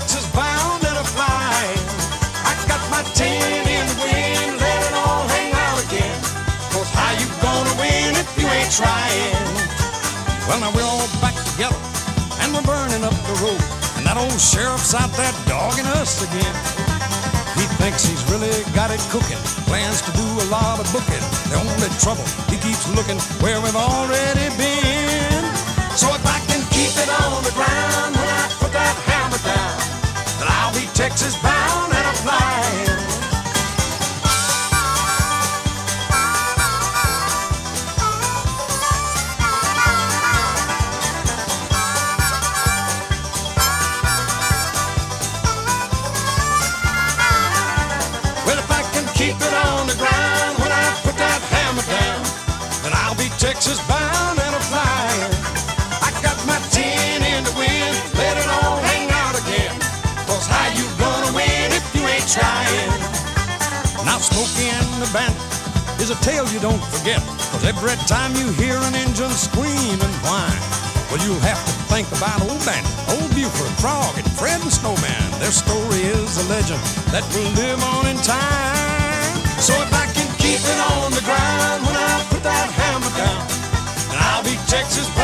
Texas bound and a flying. I got my tin in the wind, let it all hang out again. 'Cause how you gonna win if you ain't trying? Well, now we're all back together and we're burning up the road. And that old sheriff's out there dogging us again. He thinks he's really got it cooking, plans to do a lot of booking. The only trouble, he keeps looking where we've already been. So if I can keep it on the ground when I put that hammer down, then I'll be Texas bound and a flying. Well, if I can keep it on the ground when I put that hammer down, then I'll be Texas bound and a flying. I got my tin in the wind, let it all hang out again. 'Cause how you gonna win if you ain't trying? Now Smokey and the Bandit is a tale you don't forget. 'Cause every time you hear an engine scream and whine, well, you'll have to think about old Bandit, old Buford, Frog, and Fred the Snowman. Their story is a legend that will live on in time. So if I can keep it on the ground when I put that hammer down, then I'll be Texas